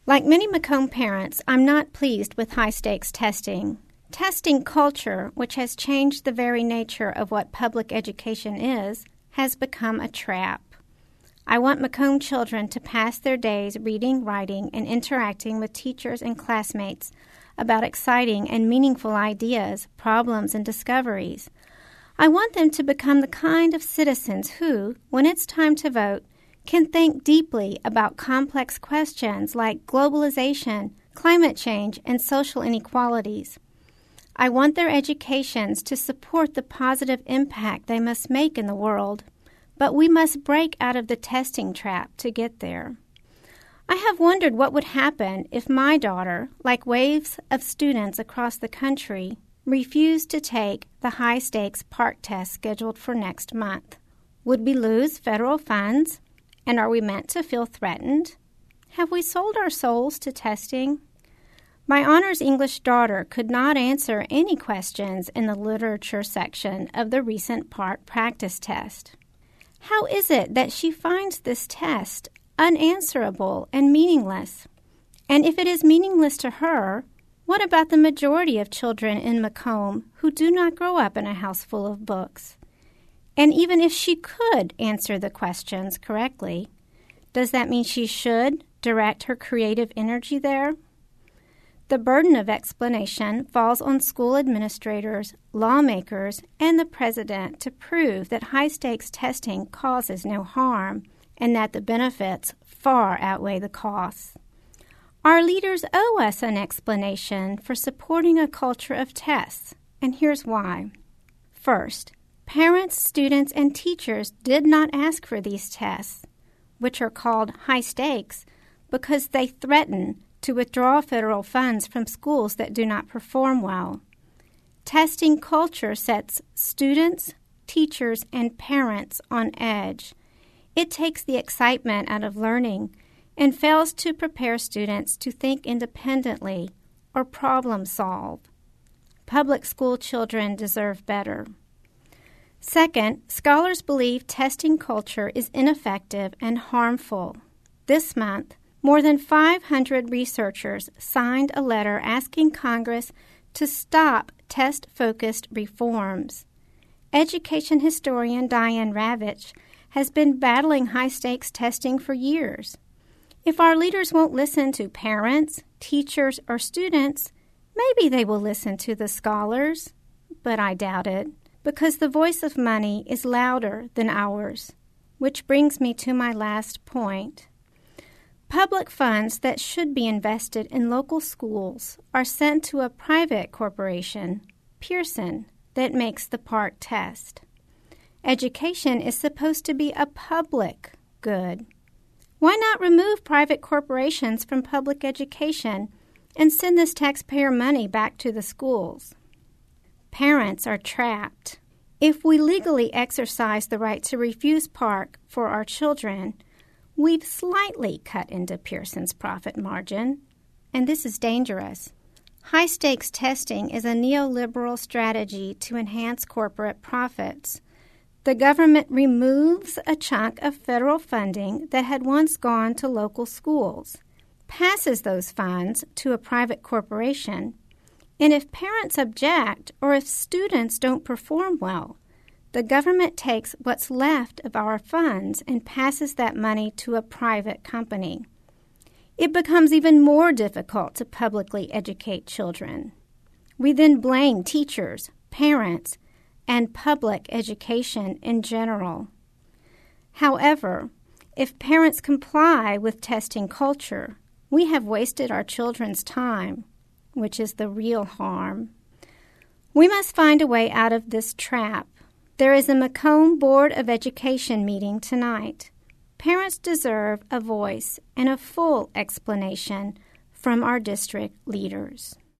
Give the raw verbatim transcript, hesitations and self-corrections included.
Like many Macomb parents, I'm not pleased with high-stakes testing. Testing culture, which has changed the very nature of what public education is, has become a trap. I want Macomb children to pass their days reading, writing, and interacting with teachers and classmates about exciting and meaningful ideas, problems, and discoveries. I want them to become the kind of citizens who, when it's time to vote, can think deeply about complex questions like globalization, climate change, and social inequalities. I want their educations to support the positive impact they must make in the world, but we must break out of the testing trap to get there. I have wondered what would happen if my daughter, like waves of students across the country, refused to take the high-stakes PARCC test scheduled for next month. Would we lose federal funds? And are we meant to feel threatened? Have we sold our souls to testing? My honors English daughter could not answer any questions in the literature section of the recent PARCC practice test. How is it that she finds this test unanswerable and meaningless? And if it is meaningless to her, what about the majority of children in Macomb who do not grow up in a house full of books? And even if she could answer the questions correctly, does that mean she should direct her creative energy there? The burden of explanation falls on school administrators, lawmakers, and the president to prove that high-stakes testing causes no harm and that the benefits far outweigh the costs. Our leaders owe us an explanation for supporting a culture of tests, and here's why. First, parents, students, and teachers did not ask for these tests, which are called high stakes, because they threaten to withdraw federal funds from schools that do not perform well. Testing culture sets students, teachers, and parents on edge. It takes the excitement out of learning and fails to prepare students to think independently or problem solve. Public school children deserve better. Second, scholars believe testing culture is ineffective and harmful. This month, more than five hundred researchers signed a letter asking Congress to stop test-focused reforms. Education historian Diane Ravitch has been battling high-stakes testing for years. If our leaders won't listen to parents, teachers, or students, maybe they will listen to the scholars, but I doubt it, because the voice of money is louder than ours, which brings me to my last point. Public funds that should be invested in local schools are sent to a private corporation, Pearson, that makes the PARCC test. Education is supposed to be a public good. Why not remove private corporations from public education and send this taxpayer money back to the schools? Parents are trapped. If we legally exercise the right to refuse PARCC for our children, we've slightly cut into Pearson's profit margin, and this is dangerous. High-stakes testing is a neoliberal strategy to enhance corporate profits. The government removes a chunk of federal funding that had once gone to local schools, passes those funds to a private corporation, and if parents object or if students don't perform well, the government takes what's left of our funds and passes that money to a private company. It becomes even more difficult to publicly educate children. We then blame teachers, parents, and public education in general. However, if parents comply with testing culture, we have wasted our children's time, which is the real harm. We must find a way out of this trap. There is a Macomb Board of Education meeting tonight. Parents deserve a voice and a full explanation from our district leaders.